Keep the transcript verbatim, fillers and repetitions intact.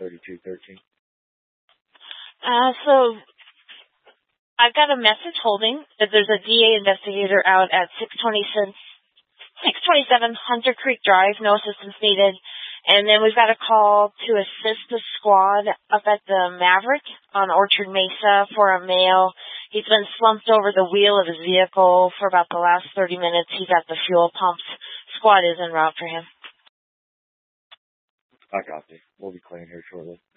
thirty-two thirteen. Uh, so I've got a message holding that there's a D A investigator out at six twenty-seven Hunter Creek Drive, no assistance needed. And then we've got a call to assist the squad up at the Maverick on Orchard Mesa for a male. He's been slumped over the wheel of his vehicle for about the last thirty minutes. He's at the fuel pumps. Squad is en route for him. I got you. We'll be clearing here shortly.